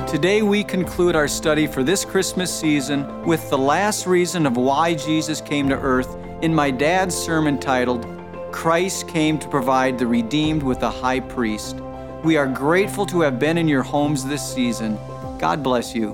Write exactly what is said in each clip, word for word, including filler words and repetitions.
Today we conclude our study for this Christmas season with the last reason of why Jesus came to earth in my dad's sermon titled, Christ Came to Provide the Redeemed with a High Priest. We are grateful to have been in your homes this season. God bless you.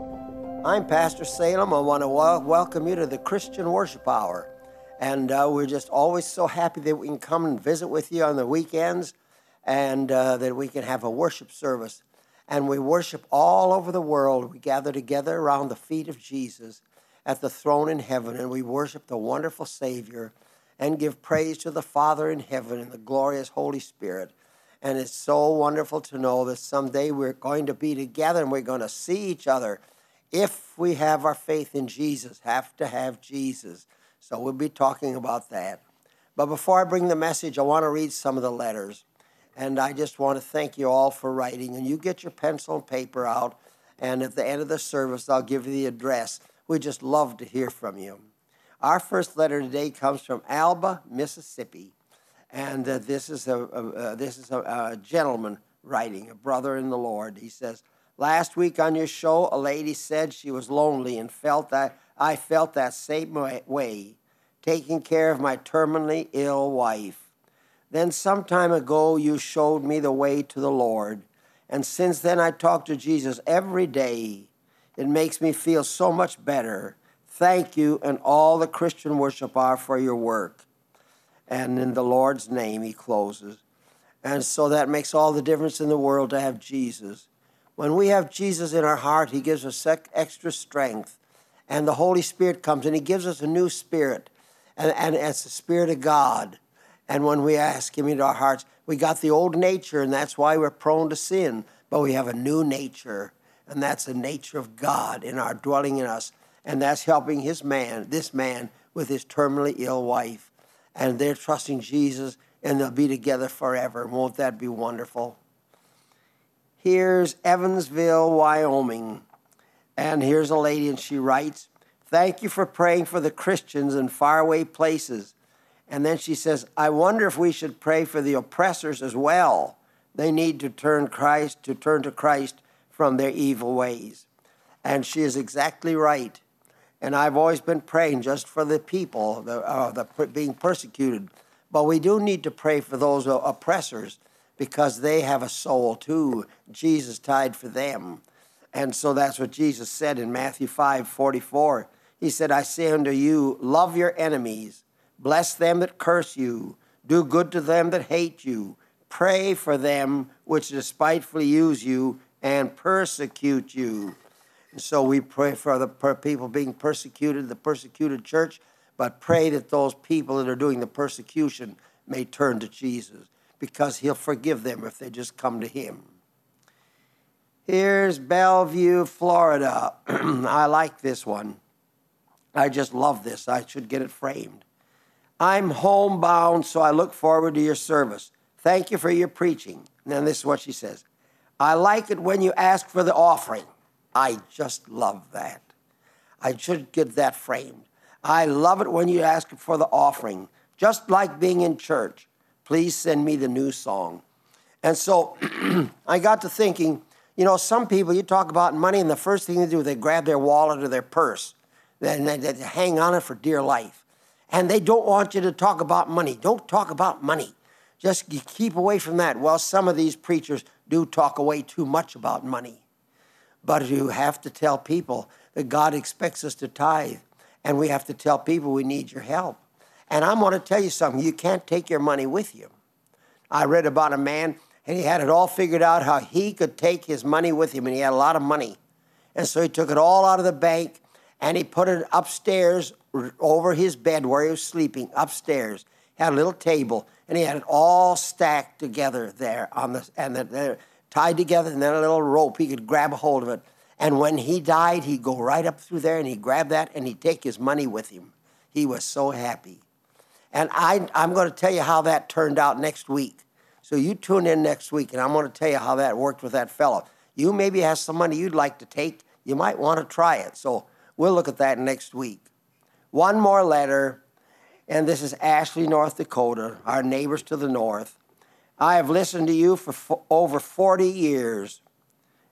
I'm Pastor Salem. I want to wel- welcome you to the Christian Worship Hour. And uh, we're just always so happy that we can come and visit with you on the weekends and uh, that we can have a worship service. And we worship all over the world. We gather together around the feet of Jesus at the throne in heaven, and we worship the wonderful Savior and give praise to the Father in heaven and the glorious Holy Spirit. And it's so wonderful to know that someday we're going to be together and we're going to see each other. If we have our faith in Jesus, have to have Jesus. So we'll be talking about that. But before I bring the message, I want to read some of the letters. And I just want to thank you all for writing. And you get your pencil and paper out. And at the end of the service, I'll give you the address. We just love to hear from you. Our first letter today comes from Alba, Mississippi. And uh, this is, a, a, uh, this is a, a gentleman writing, a brother in the Lord. He says, last week on your show, a lady said she was lonely and felt that I felt that same way, taking care of my terminally ill wife. Then some time ago, you showed me the way to the Lord. And since then, I talk to Jesus every day. It makes me feel so much better. Thank you and all the Christian Worship Hour for your work. And in the Lord's name, he closes. And so that makes all the difference in the world to have Jesus. When we have Jesus in our heart, he gives us extra strength. And the Holy Spirit comes and he gives us a new spirit. And, and it's the Spirit of God. And when we ask him into our hearts, we got the old nature, and that's why we're prone to sin. But we have a new nature, and that's the nature of God in our dwelling in us. And that's helping his man, this man, with his terminally ill wife. And they're trusting Jesus, and they'll be together forever. Won't that be wonderful? Here's Evansville, Wyoming. And here's a lady, and she writes, thank you for praying for the Christians in faraway places. And then she says, I wonder if we should pray for the oppressors as well. They need to turn Christ, to turn to Christ from their evil ways. And she is exactly right. And I've always been praying just for the people, the, uh, the being persecuted. But we do need to pray for those oppressors because they have a soul too. Jesus died for them. And so that's what Jesus said in Matthew five forty-four. He said, I say unto you, love your enemies. Bless them that curse you. Do good to them that hate you. Pray for them which despitefully use you and persecute you. And so we pray for the people being persecuted, the persecuted church, but pray that those people that are doing the persecution may turn to Jesus because he'll forgive them if they just come to him. Here's Bellevue, Florida. I like this one. I just love this. I should get it framed. I'm homebound, so I look forward to your service. Thank you for your preaching. And then this is what she says. I like it when you ask for the offering. I just love that. I should get that framed. I love it when you ask for the offering. Just like being in church. Please send me the new song. And so I got to thinking, you know, some people, you talk about money, and the first thing they do, they grab their wallet or their purse. Then they, they hang on it for dear life. And they don't want you to talk about money. Don't talk about money. Just keep away from that. Well, some of these preachers do talk away too much about money. But you have to tell people that God expects us to tithe. And we have to tell people we need your help. And I'm going to tell you something. You can't take your money with you. I read about a man, and he had it all figured out how he could take his money with him. And he had a lot of money. And so he took it all out of the bank, and he put it upstairs over his bed where he was sleeping, upstairs. He had a little table, and he had it all stacked together there on the and the, the, tied together, and then a little rope. He could grab a hold of it. And when he died, he'd go right up through there, and he'd grab that, and he'd take his money with him. He was so happy. And I, I'm going to tell you how that turned out next week. So you tune in next week, and I'm going to tell you how that worked with that fellow. You maybe have some money you'd like to take. You might want to try it. So we'll look at that next week. One more letter, and this is Ashley, North Dakota, our neighbors to the north. I have listened to you for fo- over forty years,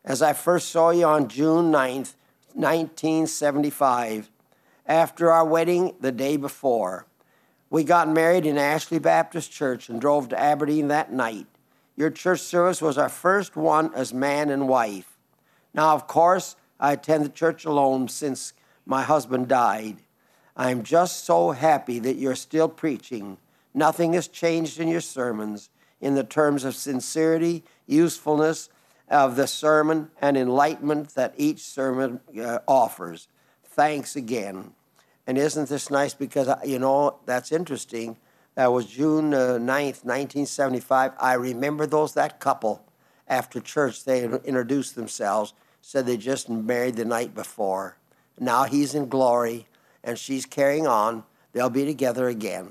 as I first saw you on June ninth, nineteen seventy-five, after our wedding the day before. We got married in Ashley Baptist Church and drove to Aberdeen that night. Your church service was our first one as man and wife. Now, of course, I attend the church alone since my husband died. I'm just so happy that you're still preaching. Nothing has changed in your sermons in the terms of sincerity, usefulness of the sermon, and enlightenment that each sermon uh, offers. Thanks again. And isn't this nice? Because, you know, that's interesting. That was June ninth, nineteen seventy-five. I remember those, that couple, after church, they introduced themselves, said they just married the night before. Now he's in glory, and she's carrying on. They'll be together again.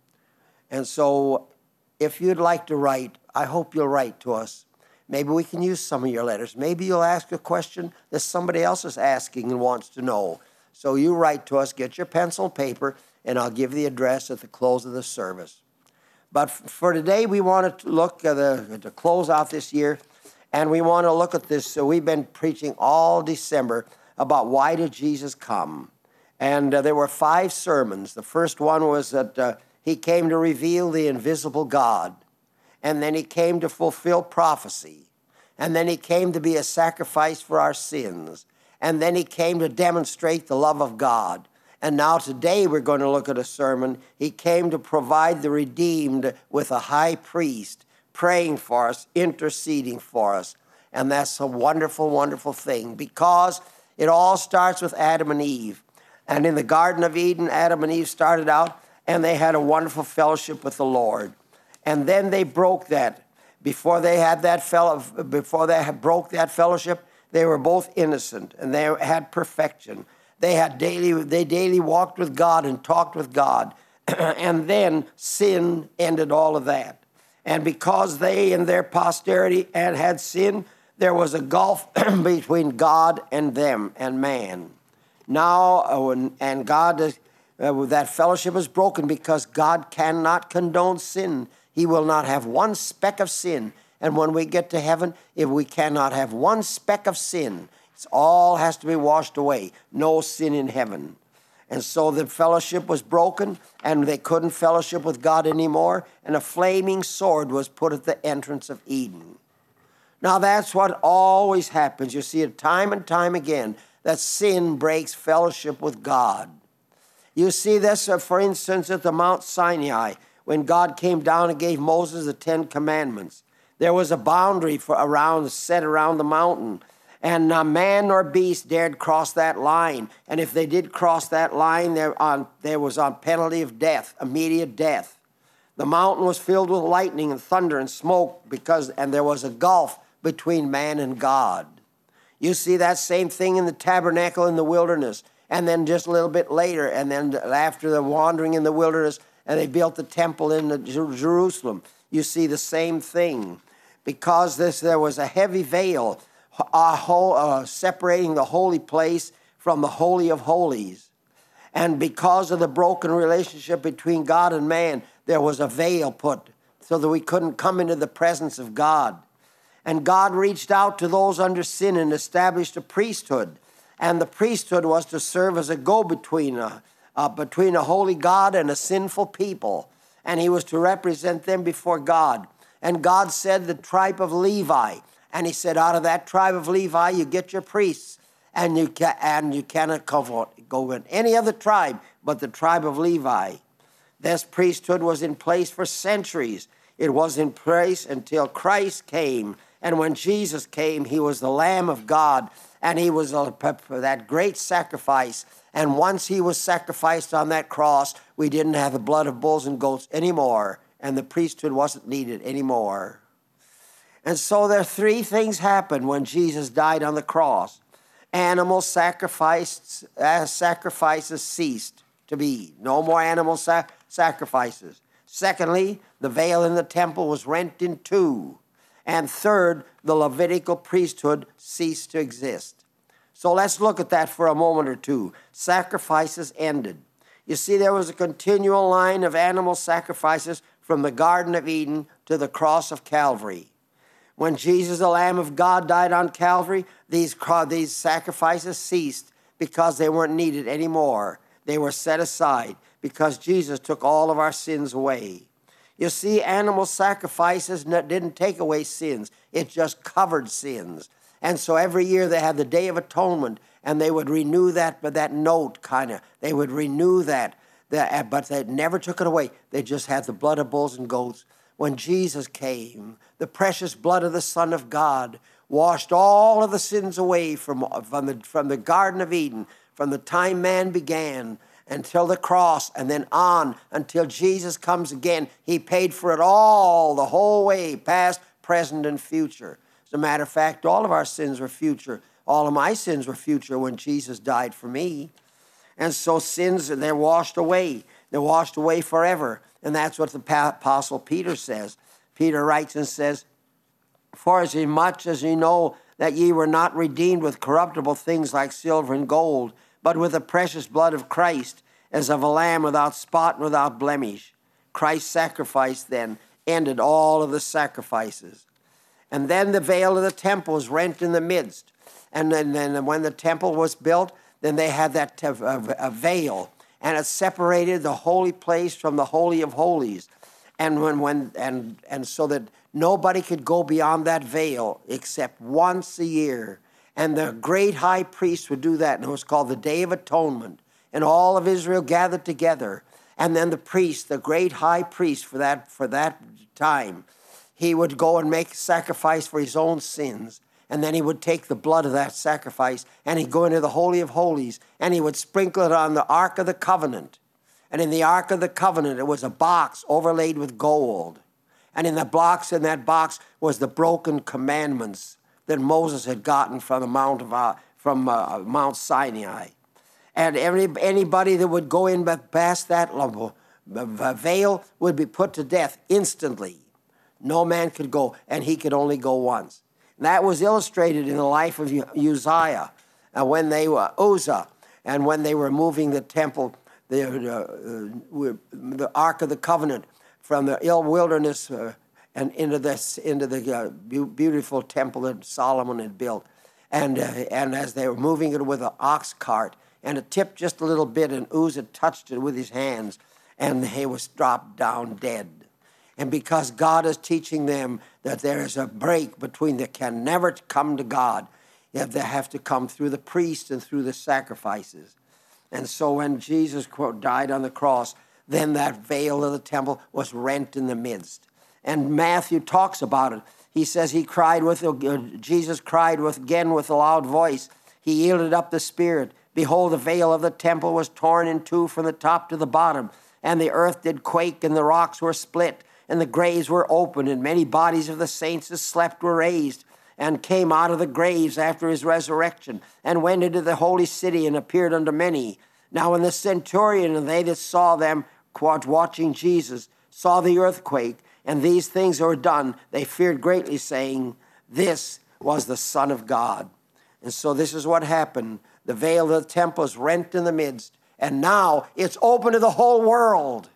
And so if you'd like to write, I hope you'll write to us. Maybe we can use some of your letters. Maybe you'll ask a question that somebody else is asking and wants to know. So you write to us, get your pencil and paper, and I'll give the address at the close of the service. But for today, we want to look at the, to close out this year, and we want to look at this. So we've been preaching all December about why did Jesus come? And uh, there were five sermons. The first one was that uh, he came to reveal the invisible God. And then he came to fulfill prophecy. And then he came to be a sacrifice for our sins. And then he came to demonstrate the love of God. And now today we're going to look at a sermon. He came to provide the redeemed with a high priest, praying for us, interceding for us. And that's a wonderful, wonderful thing, because it all starts with Adam and Eve. And in the Garden of Eden, Adam and Eve started out, and they had a wonderful fellowship with the Lord. And then they broke that. Before they had that fellow, before they had broke that fellowship, they were both innocent, and they had perfection. They had daily, they daily walked with God and talked with God. And then sin ended all of that. And because they and their posterity had had sin, there was a gulf between God and them and man. Now, uh, and God, uh, that fellowship is broken because God cannot condone sin. He will not have one speck of sin. And when we get to heaven, if we cannot have one speck of sin, it all has to be washed away. No sin in heaven. And so the fellowship was broken, and they couldn't fellowship with God anymore, and a flaming sword was put at the entrance of Eden. Now that's what always happens. You see it time and time again, that sin breaks fellowship with God. You see this, uh, for instance, at the Mount Sinai, when God came down and gave Moses the Ten Commandments. There was a boundary for around set around the mountain, and no man nor beast dared cross that line. And if they did cross that line, there, on, there was on penalty of death, immediate death. The mountain was filled with lightning and thunder and smoke, because, and there was a gulf between man and God. You see that same thing in the tabernacle in the wilderness, and then just a little bit later, and then after the wandering in the wilderness, and they built the temple in the Jerusalem. You see the same thing. Because this, there was a heavy veil uh, whole, uh, separating the holy place from the Holy of Holies. And because of the broken relationship between God and man, there was a veil put so that we couldn't come into the presence of God. And God reached out to those under sin and established a priesthood. And the priesthood was to serve as a go-between uh, uh, between a holy God and a sinful people. And he was to represent them before God. And God said the tribe of Levi. And he said, out of that tribe of Levi, you get your priests. And you, ca- and you cannot go in any other tribe but the tribe of Levi. This priesthood was in place for centuries. It was in place until Christ came. And when Jesus came, he was the Lamb of God. And he was a, that great sacrifice. And once he was sacrificed on that cross, we didn't have the blood of bulls and goats anymore. And the priesthood wasn't needed anymore. And so there are three things happened when Jesus died on the cross. Animal sacrifice, uh, sacrifices ceased to be. No more animal sa- sacrifices. Secondly, the veil in the temple was rent in two. And third, the Levitical priesthood ceased to exist. So let's look at that for a moment or two. Sacrifices ended. You see, there was a continual line of animal sacrifices from the Garden of Eden to the cross of Calvary. When Jesus, the Lamb of God, died on Calvary, these, these sacrifices ceased because they weren't needed anymore. They were set aside because Jesus took all of our sins away. You see, animal sacrifices didn't take away sins. It just covered sins. And so every year they had the Day of Atonement, and they would renew that, but that note kind of, they would renew that, that, but they never took it away. They just had the blood of bulls and goats. When Jesus came, the precious blood of the Son of God washed all of the sins away from, from, the, from the Garden of Eden, from the time man began until the cross, and then on until Jesus comes again. He paid for it all, the whole way, past, present, and future. As a matter of fact, all of our sins were future. All of my sins were future when Jesus died for me. And so sins, they're washed away. They're washed away forever. And that's what the Apostle Peter says. Peter writes and says, "For as much as ye know that ye were not redeemed with corruptible things like silver and gold, but with the precious blood of Christ, as of a lamb without spot and without blemish." Christ's sacrifice then ended all of the sacrifices. And then the veil of the temple was rent in the midst. And then, then when the temple was built, then they had that a, a veil, and it separated the holy place from the Holy of Holies. And when when and and so that nobody could go beyond that veil except once a year. And the great high priest would do that, and it was called the Day of Atonement. And all of Israel gathered together. And then the priest, the great high priest for that for that time, he would go and make sacrifice for his own sins. And then he would take the blood of that sacrifice, and he'd go into the Holy of Holies, and he would sprinkle it on the Ark of the Covenant. And in the Ark of the Covenant, it was a box overlaid with gold. And in the box, in that box, was the broken commandments that Moses had gotten from the Mount of uh, from uh, Mount Sinai. And every, anybody that would go in past that veil would be put to death instantly. No man could go, and he could only go once. And that was illustrated in the life of Uzziah, and when they were Uzzah, and when they were moving the temple, the, uh, the Ark of the Covenant from the ill wilderness uh, and into this into the uh, beautiful temple that Solomon had built, and uh, and as they were moving it with an ox cart, and it tipped just a little bit, and Uzzah touched it with his hands, and he was dropped down dead. And because God is teaching them that there is a break between they can never come to God, yet they have to come through the priest and through the sacrifices. And so when Jesus, quote, died on the cross, then that veil of the temple was rent in the midst. And Matthew talks about it. He says he cried with, uh, Jesus cried with again with a loud voice. He yielded up the spirit. Behold, the veil of the temple was torn in two from the top to the bottom, and the earth did quake, and the rocks were split, and the graves were opened, and many bodies of the saints that slept were raised, and came out of the graves after his resurrection, and went into the holy city, and appeared unto many. Now when the centurion and they that saw them, watching Jesus, saw the earthquake, and these things were done, they feared greatly, saying, "This was the Son of God." And so this is what happened. The veil of the temple is rent in the midst, and now it's open to the whole world.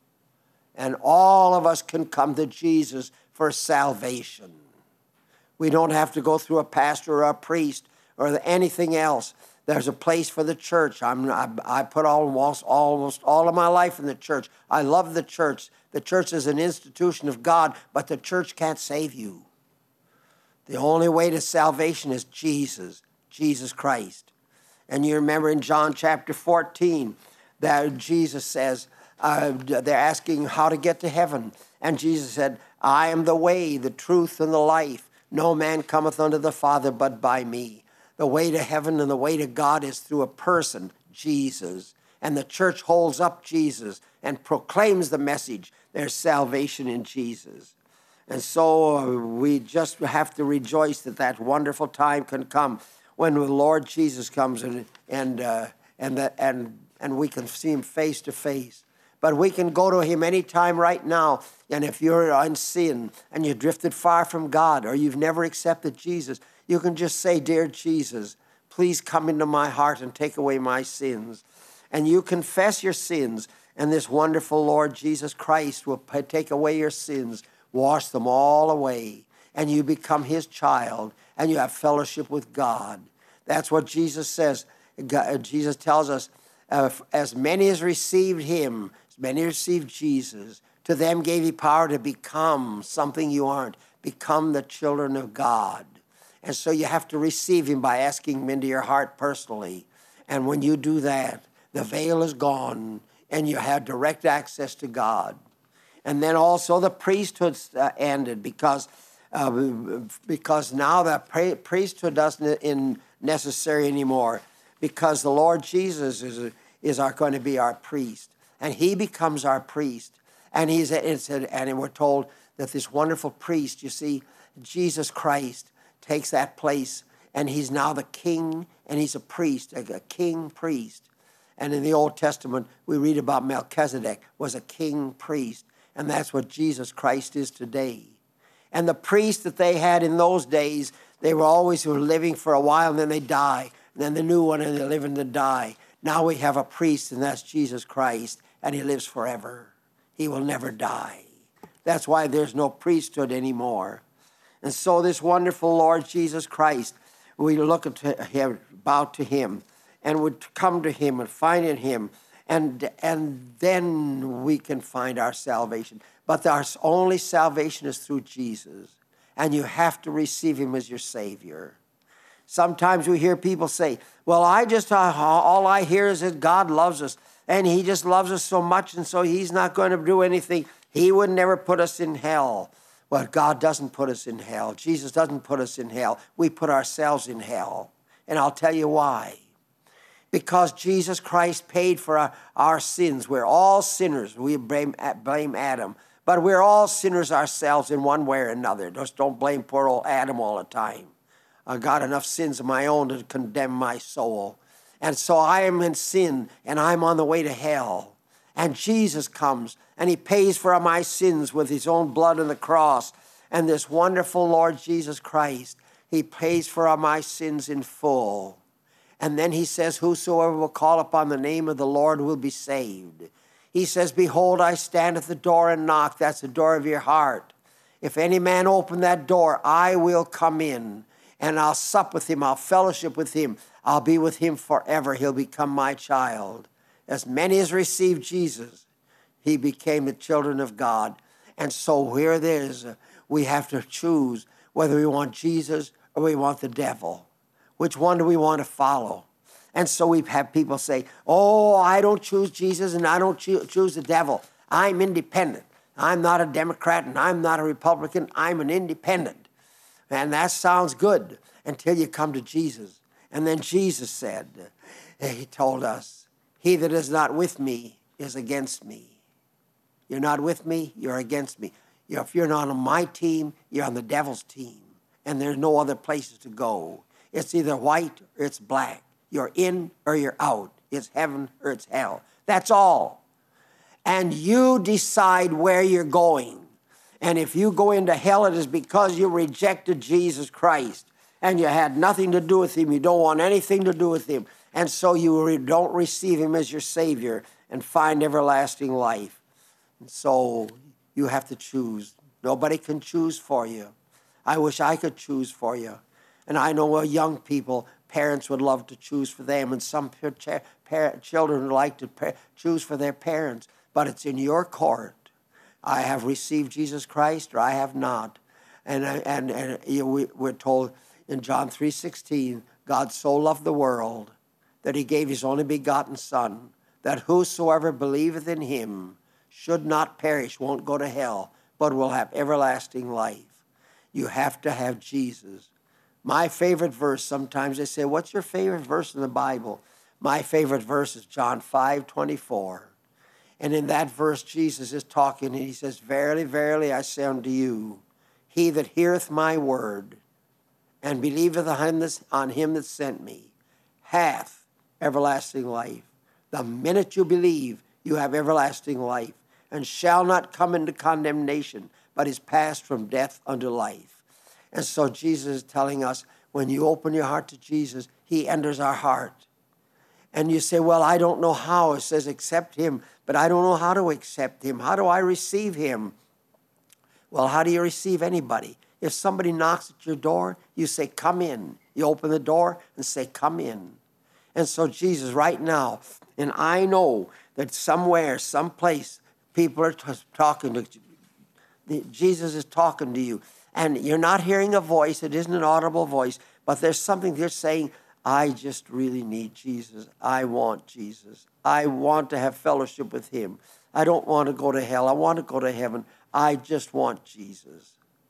And all of us can come to Jesus for salvation. We don't have to go through a pastor or a priest or anything else. There's a place for the church. I'm, I, I put almost, almost all of my life in the church. I love the church. The church is an institution of God, but the church can't save you. The only way to salvation is Jesus, Jesus Christ. And you remember in John chapter fourteen that Jesus says, Uh, they're asking how to get to heaven. And Jesus said, "I am the way, the truth, and the life. No man cometh unto the Father but by me." The way to heaven and the way to God is through a person, Jesus. And the church holds up Jesus and proclaims the message. There's salvation in Jesus. And so uh, we just have to rejoice that that wonderful time can come when the Lord Jesus comes and and uh, and that and and we can see him face to face. But we can go to him anytime right now. And if you're in sin and you drifted far from God or you've never accepted Jesus, you can just say, "Dear Jesus, please come into my heart and take away my sins." And you confess your sins, and this wonderful Lord Jesus Christ will take away your sins, wash them all away. and you become his child, and you have fellowship with God. That's what Jesus says. God, Jesus tells us, uh, as many as received him, as many as received Jesus, to them gave he power to become something you aren't, become the children of God. And so you have to receive him by asking him into your heart personally. And when you do that, the veil is gone, and you have direct access to God. And then also the priesthood uh, ended because uh, because now the pra- priesthood doesn't in necessary anymore, because the Lord Jesus is is our, going to be our priest, and he becomes our priest. And he's it's a, and we're told that this wonderful priest, you see, Jesus Christ takes that place, and he's now the king, and he's a priest, a, a king priest. And in the Old Testament, we read about Melchizedek was a king priest, and that's what Jesus Christ is today. And the priests that they had in those days, they were always living for a while, and then they die. And then the new one, and they live and they die. Now we have a priest, and that's Jesus Christ, and he lives forever. He will never die. That's why there's no priesthood anymore. And so this wonderful Lord Jesus Christ, we look at him, bow to him, and would come to him and find in him, and and then we can find our salvation. But our only salvation is through Jesus, and you have to receive him as your Savior. Sometimes we hear people say, well, I just, uh, all I hear is that God loves us, and he just loves us so much, and so he's not going to do anything. He would never put us in hell. Well, God doesn't put us in hell. Jesus doesn't put us in hell. We put ourselves in hell. And I'll tell you why. Because Jesus Christ paid for our, our sins. We're all sinners. We blame, blame Adam. But we're all sinners ourselves in one way or another. Just don't blame poor old Adam all the time. I got enough sins of my own to condemn my soul. And so I am in sin, and I'm on the way to hell. And Jesus comes, and he pays for my sins with his own blood on the cross. And this wonderful Lord Jesus Christ, he pays for my sins in full. And then he says, whosoever will call upon the name of the Lord will be saved. He says, behold, I stand at the door and knock. That's the door of your heart. If any man open that door, I will come in, and I'll sup with him. I'll fellowship with him. I'll be with him forever. He'll become my child. As many as received Jesus, he became the children of God. And so here it is. We have to choose whether we want Jesus or we want the devil. Which one do we want to follow? And so we have people say, oh, I don't choose Jesus and I don't choo- choose the devil. I'm independent. I'm not a Democrat and I'm not a Republican. I'm an independent. And that sounds good until you come to Jesus. And then Jesus said, he told us, he that is not with me is against me. You're not with me, you're against me. You're, if you're not on my team, you're on the devil's team. And there's no other places to go. It's either white or it's black. You're in or you're out. It's heaven or it's hell. That's all. And you decide where you're going. And if you go into hell, it is because you rejected Jesus Christ. And you had nothing to do with him. You don't want anything to do with him. And so you re- don't receive him as your Savior and find everlasting life. And so you have to choose. Nobody can choose for you. I wish I could choose for you. And I know well, young people, parents would love to choose for them, and some pa- pa- children would like to pa- choose for their parents. But it's in your court. I have received Jesus Christ, or I have not. And and and you know, we, we're told in John three sixteen, God so loved the world that he gave his only begotten Son, that whosoever believeth in him should not perish, won't go to hell, but will have everlasting life. You have to have Jesus. My favorite verse, sometimes they say, what's your favorite verse in the Bible? My favorite verse is John five twenty-four. And in that verse, Jesus is talking, and he says, verily, verily, I say unto you, he that heareth my word and believeth on him that sent me hath everlasting life. The minute you believe, you have everlasting life, and shall not come into condemnation, but is passed from death unto life. And so Jesus is telling us, when you open your heart to Jesus, he enters our heart. And you say, well, I don't know how. It says accept him, but I don't know how to accept him. How do I receive him? Well, how do you receive anybody? If somebody knocks at your door, you say, come in. You open the door and say, come in. And so Jesus, right now, and I know that somewhere, someplace, people are t- talking to you. Jesus is talking to you. And you're not hearing a voice. It isn't an audible voice. But there's something they're saying, I just really need Jesus. I want Jesus. I want to have fellowship with him. I don't want to go to hell. I want to go to heaven. I just want Jesus.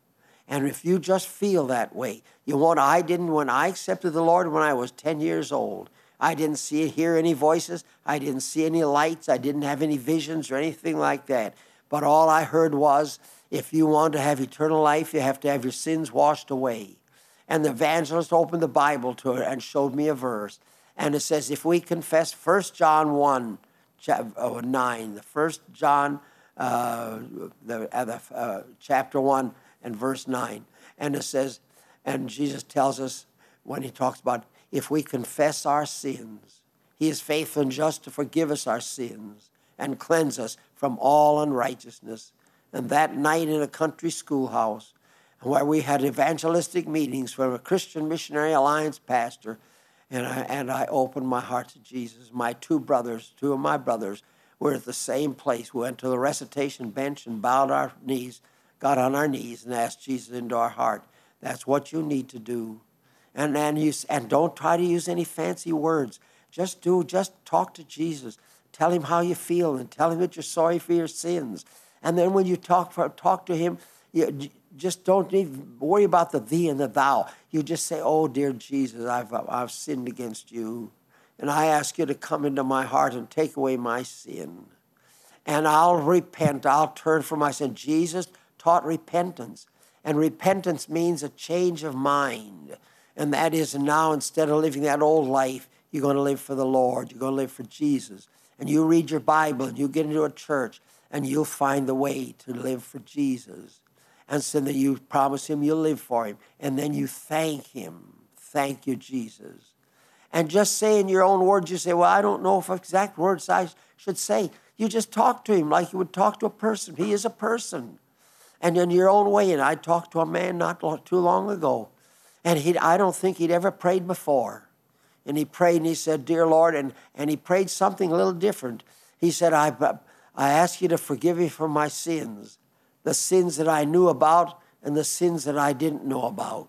And if you just feel that way, you want, I didn't, when I accepted the Lord when I was ten years old, I didn't see, hear any voices. I didn't see any lights. I didn't have any visions or anything like that. But all I heard was, if you want to have eternal life, you have to have your sins washed away. And the evangelist opened the Bible to her and showed me a verse. And it says, if we confess First John one, nine, the First John, uh, the, uh, the uh, chapter one and verse nine. And it says, and Jesus tells us when he talks about, if we confess our sins, he is faithful and just to forgive us our sins and cleanse us from all unrighteousness. And that night in a country schoolhouse, where we had evangelistic meetings from a Christian Missionary Alliance pastor, and I, and I opened my heart to Jesus. My two brothers, two of my brothers, were at the same place. We went to the recitation bench and bowed our knees, got on our knees and asked Jesus into our heart. That's what you need to do. And and, you, and don't try to use any fancy words. Just do, just talk to Jesus. Tell him how you feel and tell him that you're sorry for your sins. And then when you talk for, talk to him, you just don't even worry about the thee and the thou. You just say, oh, dear Jesus, I've, I've sinned against you. And I ask you to come into my heart and take away my sin. And I'll repent. I'll turn from my sin. Jesus taught repentance. And repentance means a change of mind. And that is now, instead of living that old life, you're going to live for the Lord. You're going to live for Jesus. And you read your Bible and you get into a church and you'll find the way to live for Jesus. And so then you promise him you'll live for him. And then you thank him. Thank you, Jesus. And just say in your own words, you say, well, I don't know if exact words I should say. You just talk to him like you would talk to a person. He is a person. And in your own way, and I talked to a man not too long ago, and he I don't think he'd ever prayed before. And he prayed and he said, dear Lord, and, and he prayed something a little different. He said, I, I ask you to forgive me for my sins, the sins that I knew about and the sins that I didn't know about.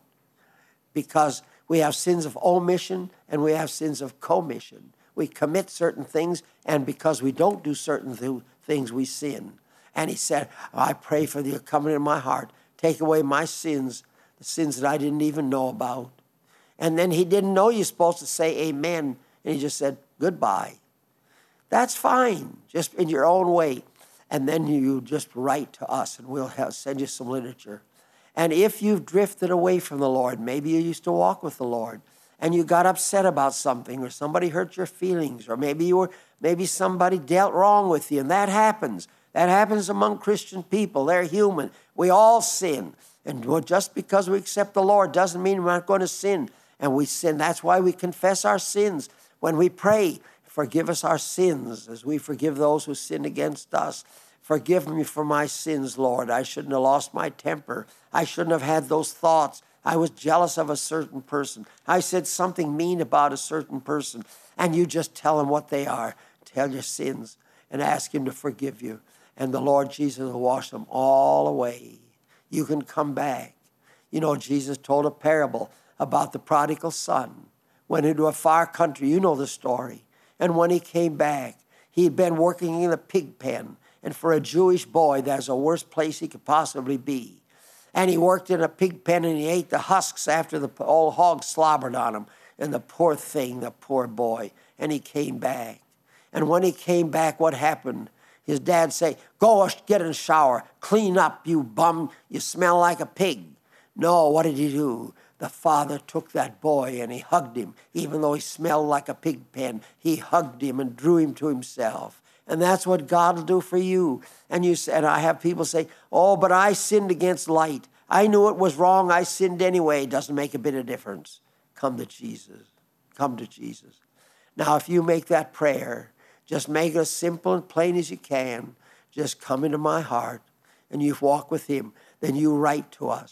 Because we have sins of omission and we have sins of commission. We commit certain things, and because we don't do certain th- things, we sin. And he said, I pray for you coming in my heart. Take away my sins, the sins that I didn't even know about. And then he didn't know you're supposed to say amen. And he just said, goodbye. That's fine, just in your own way. And then you just write to us, and we'll have, send you some literature. And if you've drifted away from the Lord, maybe you used to walk with the Lord, and you got upset about something, or somebody hurt your feelings, or maybe you were, maybe somebody dealt wrong with you, and that happens. That happens among Christian people. They're human. We all sin. And just because we accept the Lord doesn't mean we're not going to sin. And we sin. That's why we confess our sins. When we pray, forgive us our sins as we forgive those who sin against us. Forgive me for my sins, Lord. I shouldn't have lost my temper. I shouldn't have had those thoughts. I was jealous of a certain person. I said something mean about a certain person. And you just tell them what they are. Tell your sins and ask him to forgive you. And the Lord Jesus will wash them all away. You can come back. You know, Jesus told a parable about the prodigal son. Went into a far country. You know the story. And when he came back, he had been working in a pig pen. And for a Jewish boy, that's the worst place he could possibly be. And he worked in a pig pen and he ate the husks after the old hog slobbered on him. And the poor thing, the poor boy. And he came back. And when he came back, what happened? His dad say, go get in the shower. Clean up, you bum. You smell like a pig. No, what did he do? The father took that boy and he hugged him. Even though he smelled like a pig pen, he hugged him and drew him to himself. And that's what God will do for you. And you said, I have people say, oh, but I sinned against light. I knew it was wrong. I sinned anyway. It doesn't make a bit of difference. Come to Jesus. Come to Jesus. Now, if you make that prayer, just make it as simple and plain as you can. Just come into my heart and you walk with him. Then you write to us.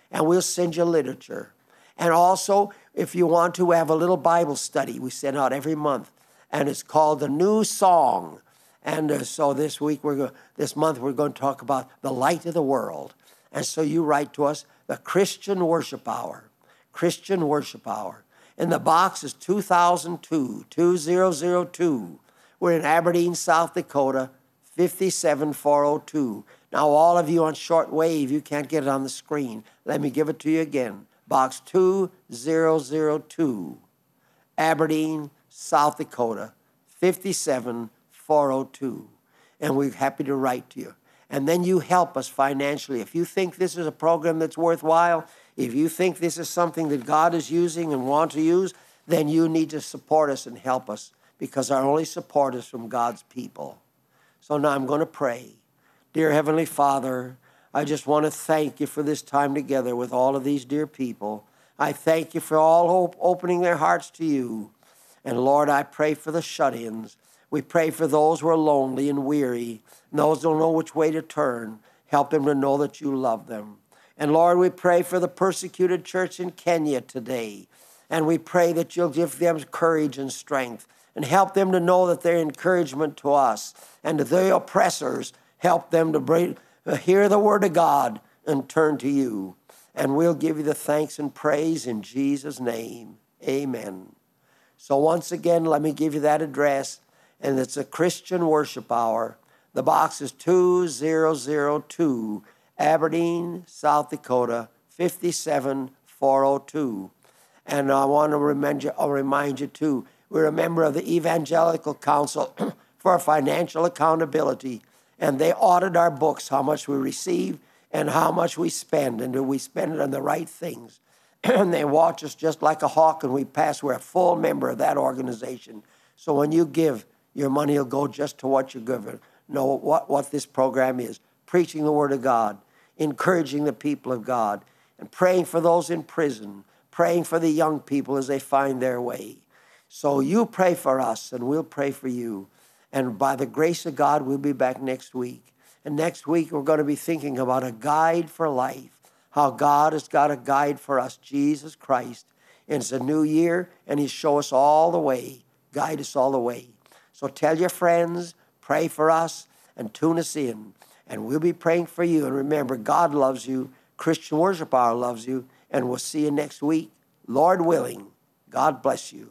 and we'll send you literature. And also, if you want to have a little Bible study, we send out every month, and it's called The New Song. And uh, so this week, we're go- this month, we're going to talk about the light of the world. And so you write to us, the Christian Worship Hour, Christian Worship Hour. And the box is two thousand two, two thousand two. We're in Aberdeen, South Dakota, five seven four oh two. Now, all of you on shortwave, you can't get it on the screen. Let me give it to you again. Box two thousand two, Aberdeen, South Dakota, five seven four oh two. And we're happy to write to you. And then you help us financially. If you think this is a program that's worthwhile, if you think this is something that God is using and want to use, then you need to support us and help us, because our only support is from God's people. So now I'm going to pray. Dear Heavenly Father, I just want to thank you for this time together with all of these dear people. I thank you for all hope opening their hearts to you. And Lord, I pray for the shut-ins. We pray for those who are lonely and weary, and those who don't know which way to turn. Help them to know that you love them. And Lord, we pray for the persecuted church in Kenya today. And we pray that you'll give them courage and strength, and help them to know that they're encouragement to us. And to the oppressors, help them to bring, uh, hear the word of God and turn to you. And we'll give you the thanks and praise in Jesus' name. Amen. So once again, let me give you that address. And it's a Christian Worship Hour. The box is two thousand two, Aberdeen, South Dakota, five seven four oh two. And I want to remind you, I'll remind you too, we're a member of the Evangelical Council for Financial Accountability, and they audit our books, how much we receive and how much we spend, and do we spend it on the right things. And they watch us just like a hawk, and we pass. We're a full member of that organization. So when you give, your money will go just to what you're giving. Know what, what this program is: preaching the Word of God, encouraging the people of God, and praying for those in prison, praying for the young people as they find their way. So you pray for us, and we'll pray for you. And by the grace of God, we'll be back next week. And next week, we're going to be thinking about a guide for life, how God has got a guide for us, Jesus Christ. And it's a new year, and He'll show us all the way, guide us all the way. So tell your friends, pray for us, and tune us in. And we'll be praying for you. And remember, God loves you. Christian Worship Hour loves you. And we'll see you next week, Lord willing. God bless you.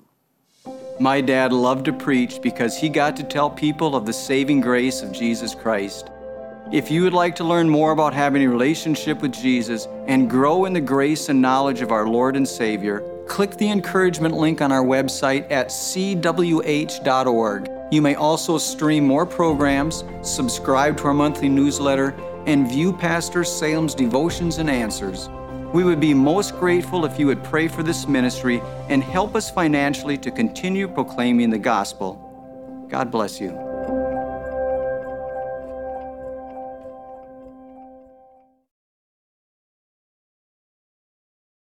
My dad loved to preach because he got to tell people of the saving grace of Jesus Christ. If you would like to learn more about having a relationship with Jesus and grow in the grace and knowledge of our Lord and Savior, click the encouragement link on our website at c w h dot org. You may also stream more programs, subscribe to our monthly newsletter, and view Pastor Salem's devotions and answers. We would be most grateful if you would pray for this ministry and help us financially to continue proclaiming the gospel. God bless you.